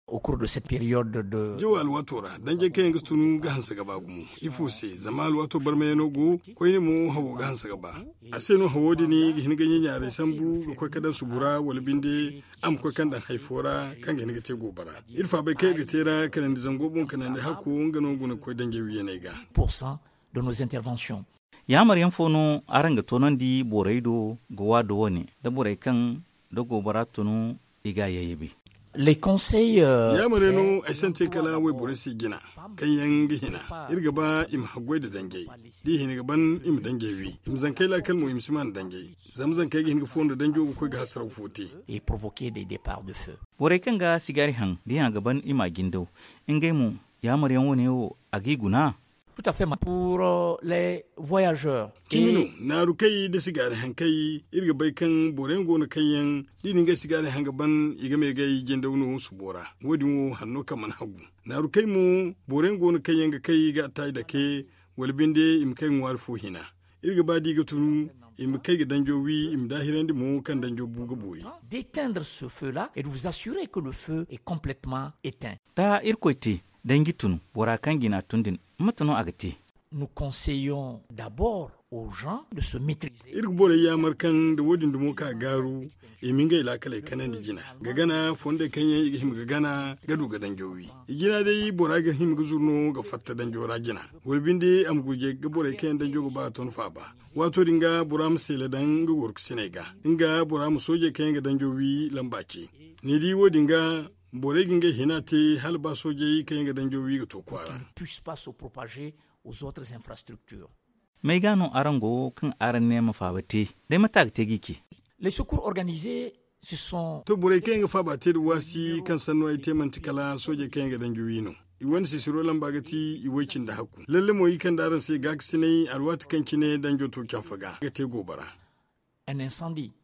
au cours de cette période de Jawa alwatora danje kayan gastunu ga hansa gaba gumu ifo se zama alwato barme no go koyne mu hawo ga hansa gaba aseno hawo dini ga hin ganye nyare sambu ko kadan subura wal binde am ko kan dan haifora kan ga niga te gobara irfa bai kai ga tera kan da zango bon kan da hakku ngano guna ko danje wiye ne ga % de nos interventions. Ya Maryam fono aranga tonon di boraido gowa do woni da borai kan da gobara tunu iga yayibi. Les conseils ya mareno ai sante kala wai borasi gina kan yan gihina irga ba im hagwai da dange di hina gaban im dange wi im zan kai la kalmo im siman dange zamzan kai gihina fondo dange ko ga hasar fote et provoquer des départs de feu. Borai kan ga sigari han di ha gaban ima gindo ingai mu ya Maryam woni o agiguna. Tout à fait pour les voyageurs. Kimino na rukai da sigari hankai irga bai kan boren gona kayan dinin ga sigari hangaban iga mai gai genda wono su bora wodi mu hanno kaman hagu na rukai mu boren gona kayan ga kai ga tai da ke walbinde im kai mu warfo hina irga ba diga tunu im kai ga danjowi im dahirandi mu kan danjo buga boyi d'éteindre ce feu là et de vous assurer que le feu est complètement éteint. Ta irkoiti dangi tunu bora kan gina tundin matano agati. Nous conseillons d'abord aux gens de se maîtriser. Irgbore ya markan da wodin da muka garu e minga ila kala kanan digina gagana fonde kanye igihim gagana gadu gadan jowi igina dai bora ga him guzurno ga fatta dan jora gina wolbinde am guje ga bore kayan dan jogo ba ton fa ba wato dinga buram sele dan ga work sinega inga buram soje kayan ga dan jowi lambaci ni di wodinga bore ginga hinate halba soje kayan ga dan jowi ga to kwara ne puisse pas se propager aux autres infrastructures. Mai gano arango kan aran ne mafabate dai matak te giki. Les secours organisés ce sont to bore kenga fabate da wasi kan sanno ai temantikala soje kenga dan juwino iwan si siro lamba gati iwacin da hakku lalle moyi kan da ran sai gaksine alwat kan kine dan joto kan faga ga te gobara un incendie